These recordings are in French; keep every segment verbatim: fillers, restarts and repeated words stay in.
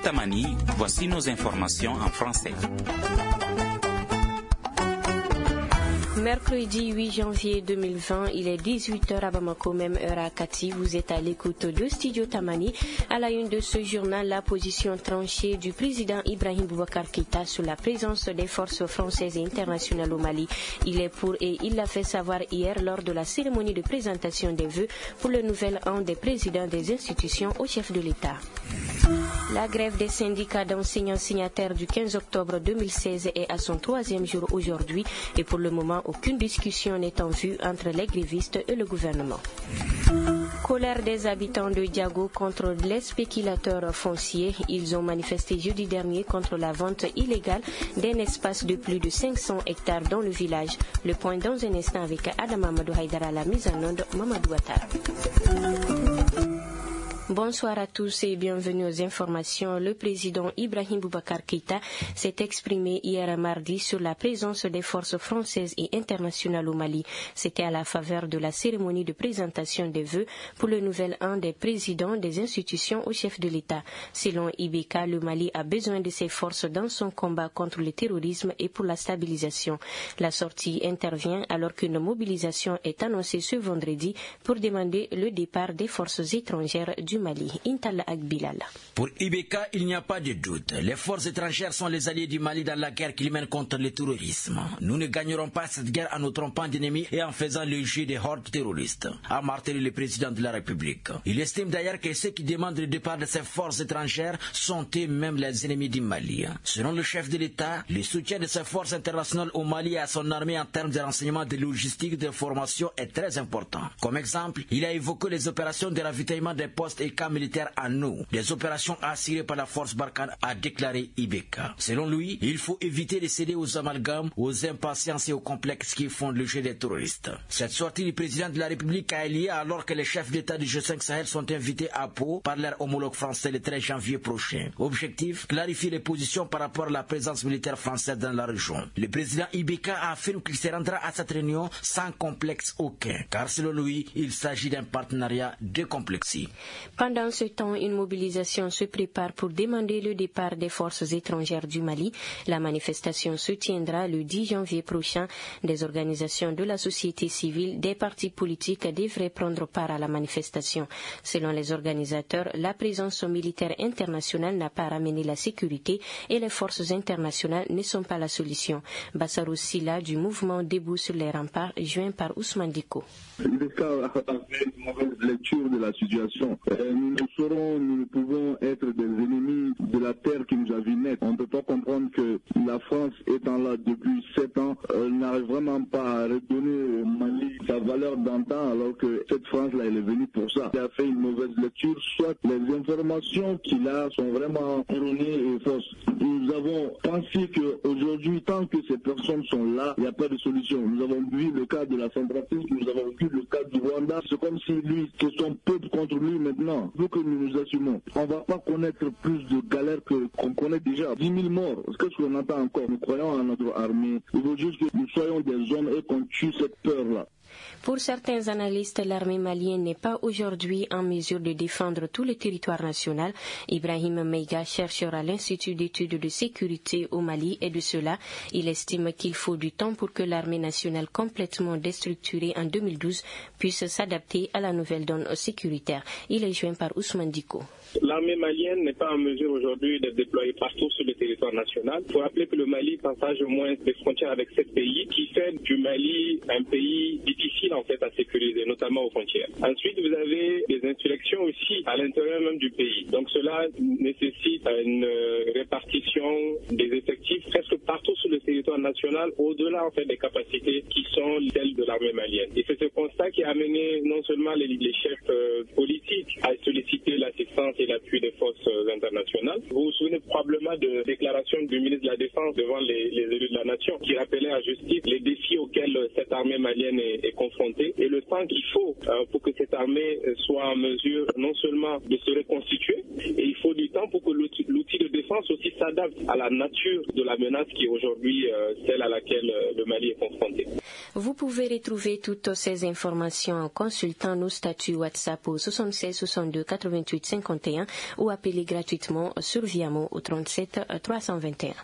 Tamani, voici nos informations en français. Mercredi huit janvier deux mille vingt, il est dix-huit heures à Bamako, même heure à Kati. Vous êtes à l'écoute de Studio Tamani. À la une de ce journal, la position tranchée du président Ibrahim Boubacar Keïta sur la présence des forces françaises et internationales au Mali. Il est pour et il l'a fait savoir hier lors de la cérémonie de présentation des vœux pour le nouvel an des présidents des institutions au chef de l'État. La grève des syndicats d'enseignants signataires du quinze octobre deux mille seize est à son troisième jour aujourd'hui et pour le moment, aucune discussion n'est en vue entre les grévistes et le gouvernement. Colère des habitants de Diago contre les spéculateurs fonciers. Ils ont manifesté jeudi dernier contre la vente illégale d'un espace de plus de cinq cents hectares dans le village. Le point dans un instant avec Adam Amadou Haïdara, la mise en onde Mamadou Ouattara. Bonsoir à tous et bienvenue aux informations. Le président Ibrahim Boubacar Keïta s'est exprimé hier mardi sur la présence des forces françaises et internationales au Mali. C'était à la faveur de la cérémonie de présentation des vœux pour le nouvel an des présidents des institutions au chef de l'État. Selon I B K, le Mali a besoin de ses forces dans son combat contre le terrorisme et pour la stabilisation. La sortie intervient alors qu'une mobilisation est annoncée ce vendredi pour demander le départ des forces étrangères du Mali. Intala Agbilala. Pour I B K, il n'y a pas de doute. Les forces étrangères sont les alliés du Mali dans la guerre qu'ils mènent contre le terrorisme. Nous ne gagnerons pas cette guerre en nous trompant d'ennemis et en faisant le jeu des hordes terroristes, a martelé le président de la République. Il estime d'ailleurs que ceux qui demandent le départ de ces forces étrangères sont eux-mêmes les ennemis du Mali. Selon le chef de l'État, le soutien de ces forces internationales au Mali et à son armée en termes de renseignement, de logistique, de formation est très important. Comme exemple, il a évoqué les opérations de ravitaillement des postes et camps militaires à nous, des opérations assurées par la force Barkhane, a déclaré I B K. Selon lui, il faut éviter de céder aux amalgames, aux impatiences et aux complexes qui font le jeu des terroristes. Cette sortie du président de la République a lieu alors que les chefs d'État du G cinq Sahel sont invités à Pau par leur homologue français le treize janvier prochain. Objectif, clarifier les positions par rapport à la présence militaire française dans la région. Le président I B K affirme qu'il se rendra à cette réunion sans complexe aucun, car selon lui, il s'agit d'un partenariat décomplexé. Pendant ce temps, une mobilisation se prépare pour demander le départ des forces étrangères du Mali. La manifestation se tiendra le dix janvier prochain. Des organisations de la société civile, des partis politiques devraient prendre part à la manifestation. Selon les organisateurs, la présence militaire internationale n'a pas ramené la sécurité et les forces internationales ne sont pas la solution. Bassarou Silla du mouvement Debout sur les remparts, joint par Ousmane Diko. Le cas a fait une mauvaise lecture de la situation. Euh, nous ne saurons, nous ne pouvons être des ennemis de la terre qui nous a vu naître. On ne peut pas comprendre que la France étant là depuis sept ans, euh, n'arrive vraiment pas à redonner au Mali sa valeur d'antan alors que cette France-là, elle est venue pour ça. Il a fait une mauvaise lecture, soit les informations qu'il a sont vraiment erronées et fausses. Nous avons pensé qu'aujourd'hui, tant que ces personnes sont là, il n'y a pas de solution. Nous avons vu le cas de la Centrafrique, nous avons vu le cas du Rwanda. C'est comme si lui, c'est son peuple contre lui maintenant. Il faut que nous nous assumons. On ne va pas connaître plus de galères que, qu'on connaît déjà. dix mille morts. Qu'est-ce qu'on entend encore? Nous croyons en notre armée. Il faut juste que nous soyons des hommes et qu'on tue cette peur-là. Pour certains analystes, l'armée malienne n'est pas aujourd'hui en mesure de défendre tout le territoire national. Ibrahim Meiga, chercheur à l'Institut d'études de sécurité au Mali, et de cela, il estime qu'il faut du temps pour que l'armée nationale complètement déstructurée en deux mille douze puisse s'adapter à la nouvelle donne sécuritaire. Il est joint par Ousmane Diko. L'armée malienne n'est pas en mesure aujourd'hui de déployer partout sur le territoire national. Il faut rappeler que le Mali partage au moins des frontières avec sept pays, qui fait du Mali un pays difficile en fait à sécuriser, notamment aux frontières. Ensuite, vous avez des insurrections aussi à l'intérieur même du pays. Donc cela nécessite une répartition des effectifs presque partout sur le territoire national, au-delà en fait des capacités qui sont celles de l'armée malienne. Et c'est ce constat qui a amené non seulement les, les chefs euh, politiques à solliciter l'assistance et l'appui des forces internationales. Vous vous souvenez probablement de déclaration du ministre de la Défense devant les, les élus de la nation qui rappelait à justice les défis auxquels cette armée malienne est, est confrontée et le temps qu'il faut euh, pour que cette armée soit en mesure non seulement de se reconstituer, et il faut du temps pour que l'outil, l'outil de défense France aussi s'adapte à la nature de la menace qui est aujourd'hui euh, celle à laquelle euh, le Mali est confronté. Vous pouvez retrouver toutes ces informations en consultant nos statuts WhatsApp au soixante-seize soixante-deux quatre-vingt-huit cinquante et un ou appelez gratuitement sur Viamo au trente-sept trois cent vingt et un.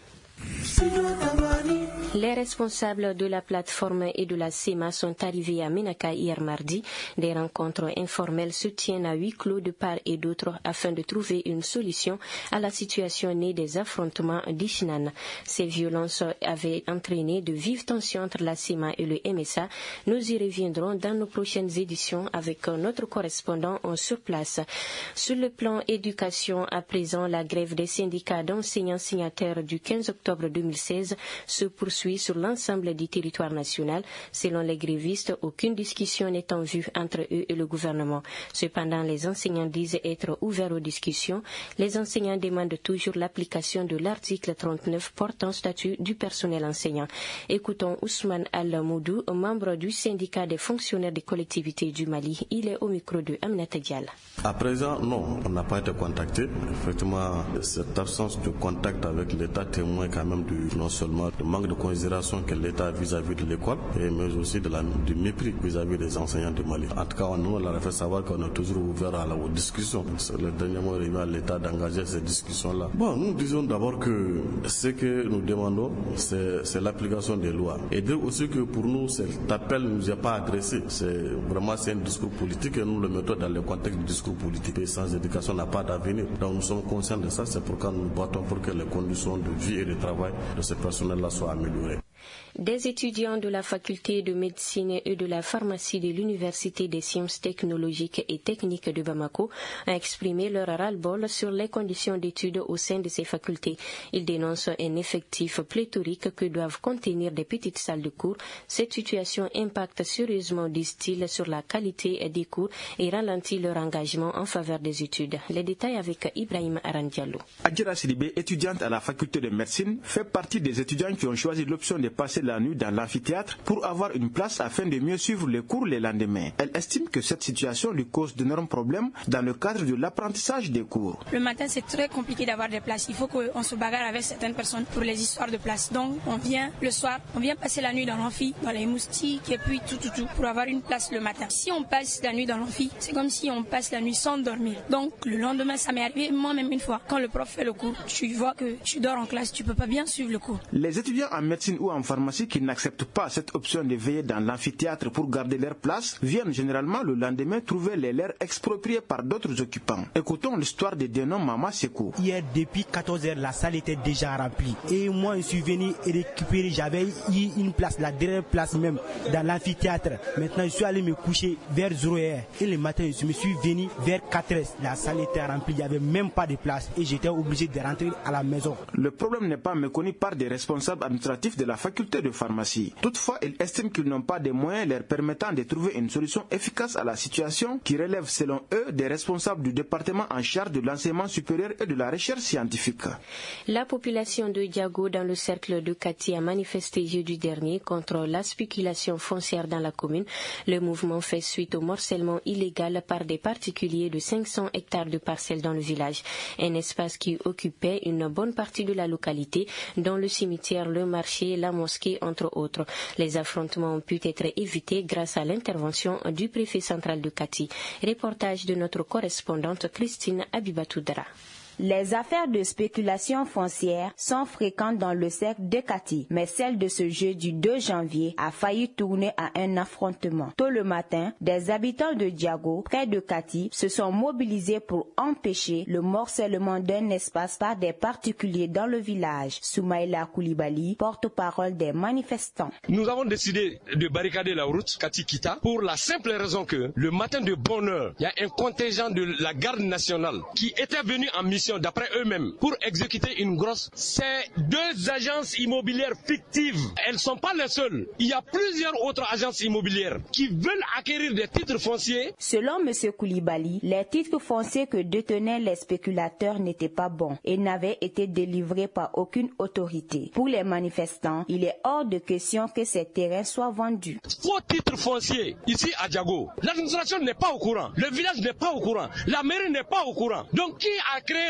Les responsables de la plateforme et de la C E M A sont arrivés à Ménaka hier mardi. Des rencontres informelles se tiennent à huis clos de part et d'autre afin de trouver une solution à la situation née des affrontements d'Ishinan. Ces violences avaient entraîné de vives tensions entre la C E M A et le M S A. Nous y reviendrons dans nos prochaines éditions avec notre correspondant sur place. Sur le plan éducation, à présent, la grève des syndicats d'enseignants signataires du quinze octobre deux mille seize se poursuit sur l'ensemble du territoire national. Selon les grévistes, aucune discussion n'est en vue entre eux et le gouvernement. Cependant, les enseignants disent être ouverts aux discussions. Les enseignants demandent toujours l'application de l'article trente-neuf portant statut du personnel enseignant. Écoutons Ousmane Al-Moudou, membre du syndicat des fonctionnaires des collectivités du Mali. Il est au micro de Aminata Dial. À présent, non, on n'a pas été contacté. Effectivement, cette absence de contact avec l'État témoigne quand même du, non seulement du manque de considération que l'État a vis-à-vis de l'école, mais aussi de la, du mépris vis-à-vis des enseignants du Mali. En tout cas, on nous l'a fait savoir qu'on est toujours ouvert à la, aux discussions. C'est le dernier mot revient à l'État d'engager ces discussions-là. Bon, nous disons d'abord que ce que nous demandons, c'est, c'est l'application des lois. Et dire aussi que pour nous, cet appel ne nous est pas adressé. C'est vraiment c'est un discours politique et nous le mettons dans le contexte du discours politique. Et sans éducation, n'a pas d'avenir. Donc nous sommes conscients de ça. C'est pourquoi nous nous battons pour que les conditions de vie et de travail de ces personnels-là soient améliorées. Des étudiants de la faculté de médecine et de la pharmacie de l'Université des sciences technologiques et techniques de Bamako ont exprimé leur ras-le-bol sur les conditions d'études au sein de ces facultés. Ils dénoncent un effectif pléthorique que doivent contenir des petites salles de cours. Cette situation impacte sérieusement, disent-ils, sur la qualité des cours et ralentit leur engagement en faveur des études. Les détails avec Ibrahim Arandiallo. Adjira Sidibé, étudiante à la faculté de médecine, fait partie des étudiants qui ont choisi l'option de passer la nuit dans l'amphithéâtre pour avoir une place afin de mieux suivre les cours le lendemain. Elle estime que cette situation lui cause d'énormes problèmes dans le cadre de l'apprentissage des cours. Le matin, c'est très compliqué d'avoir des places. Il faut qu'on se bagarre avec certaines personnes pour les histoires de places. Donc, on vient le soir, on vient passer la nuit dans l'amphi, dans les moustiques et puis tout, tout, tout, pour avoir une place le matin. Si on passe la nuit dans l'amphi, c'est comme si on passe la nuit sans dormir. Donc, le lendemain, ça m'est arrivé moi-même une fois. Quand le prof fait le cours, tu vois que tu dors en classe, tu peux pas bien suivre le cours. Les étudiants en médecine ou en pharmacie qui n'acceptent pas cette option de veiller dans l'amphithéâtre pour garder leur place viennent généralement le lendemain trouver les leurs expropriés par d'autres occupants. Écoutons l'histoire de Denon Mama Sekou. Hier, depuis quatorze heures, la salle était déjà remplie. Et moi, je suis venu récupérer, j'avais eu une place, la dernière place même, dans l'amphithéâtre. Maintenant, je suis allé me coucher vers zéro heure. Et le matin, je me suis venu vers quatre heures. La salle était remplie, il n'y avait même pas de place. Et j'étais obligé de rentrer à la maison. Le problème n'est pas méconnu par des responsables administratifs de la faculté de pharmacie. Toutefois, ils estiment qu'ils n'ont pas de moyens leur permettant de trouver une solution efficace à la situation qui relève selon eux des responsables du département en charge de l'enseignement supérieur et de la recherche scientifique. La population de Diago dans le cercle de Kati a manifesté jeudi dernier contre la spéculation foncière dans la commune. Le mouvement fait suite au morcellement illégal par des particuliers de cinq cents hectares de parcelles dans le village. Un espace qui occupait une bonne partie de la localité, dont le cimetière, le marché, la mosquée, entre autres. Les affrontements ont pu être évités grâce à l'intervention du préfet central de Kati. Reportage de notre correspondante Christine Abibatoudra. Les affaires de spéculation foncière sont fréquentes dans le cercle de Kati, mais celle de ce jeudi deux janvier a failli tourner à un affrontement. Tôt le matin, des habitants de Diago, près de Kati, se sont mobilisés pour empêcher le morcellement d'un espace par des particuliers dans le village. Soumaïla Koulibaly, porte-parole des manifestants. Nous avons décidé de barricader la route Kati-Kita pour la simple raison que le matin de bonne heure, il y a un contingent de la garde nationale qui était venu en mission d'après eux-mêmes pour exécuter une grosse. C'est deux agences immobilières fictives. Elles ne sont pas les seules. Il y a plusieurs autres agences immobilières qui veulent acquérir des titres fonciers. Selon M. Koulibaly, les titres fonciers que détenaient les spéculateurs n'étaient pas bons et n'avaient été délivrés par aucune autorité. Pour les manifestants, il est hors de question que ces terrains soient vendus. Faux titres fonciers ici à Diago. L'administration n'est pas au courant. Le village n'est pas au courant. La mairie n'est pas au courant. Donc qui a créé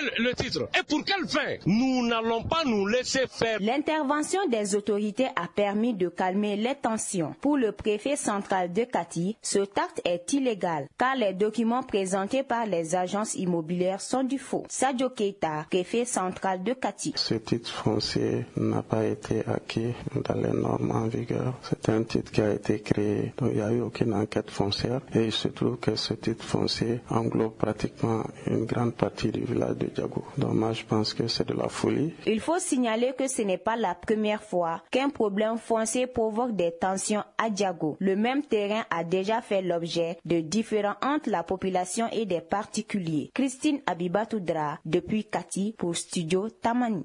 le titre. Et pour quelle fin? Nous n'allons pas nous laisser faire. L'intervention des autorités a permis de calmer les tensions. Pour le préfet central de Kati, ce acte est illégal car les documents présentés par les agences immobilières sont du faux. Sadio Keita, préfet central de Kati. Ce titre foncier n'a pas été acquis dans les normes en vigueur. C'est un titre qui a été créé, donc il n'y a eu aucune enquête foncière et il se trouve que ce titre foncier englobe pratiquement une grande partie du village de Diago. Donc moi je pense que c'est de la folie. Il faut signaler que ce n'est pas la première fois qu'un problème foncier provoque des tensions à Diago. Le même terrain a déjà fait l'objet de différends entre la population et des particuliers. Christine Abibatoudra depuis Kati pour Studio Tamani.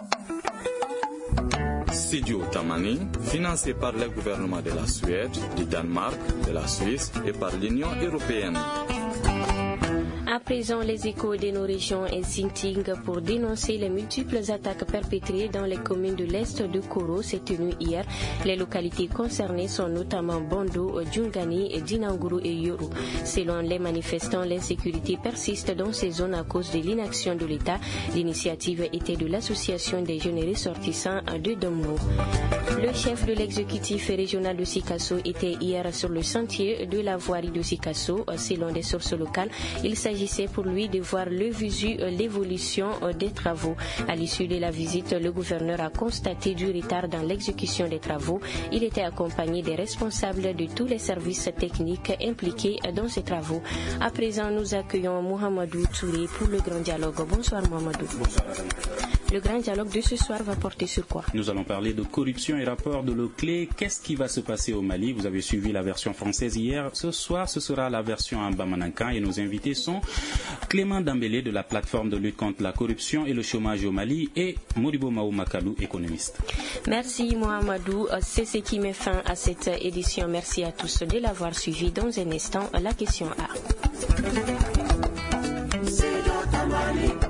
Studio Tamani, financé par le gouvernement de la Suède, du Danemark, de la Suisse et par l'Union européenne. À présent, les échos de nos régions et Sinting pour dénoncer les multiples attaques perpétrées dans les communes de l'Est de Koro s'est tenu hier. Les localités concernées sont notamment Bondo, Djungani, Dinanguru et Yoru. Selon les manifestants, l'insécurité persiste dans ces zones à cause de l'inaction de l'État. L'initiative était de l'association des jeunes ressortissants de Domno. Le chef de l'exécutif régional de Sikasso était hier sur le sentier de la voirie de Sikasso. Selon des sources locales, il s'agissait pour lui de voir le visu l'évolution des travaux. À l'issue de la visite, le gouverneur a constaté du retard dans l'exécution des travaux. Il était accompagné des responsables de tous les services techniques impliqués dans ces travaux. À présent, nous accueillons Mohamedou Touré pour le grand dialogue. Bonsoir Mohamedou. Bonsoir. Le grand dialogue de ce soir va porter sur quoi? Nous allons parler de corruption et rapport de Leclerc. Qu'est-ce qui va se passer au Mali? Vous avez suivi la version française hier. Ce soir, ce sera la version en Bamanankan et nos invités sont Clément Dambélé de la plateforme de lutte contre la corruption et le chômage au Mali et Modibo Maoumakalou, économiste. Merci Mohamedou. C'est ce qui met fin à cette édition. Merci à tous de l'avoir suivi. Dans un instant, la question A.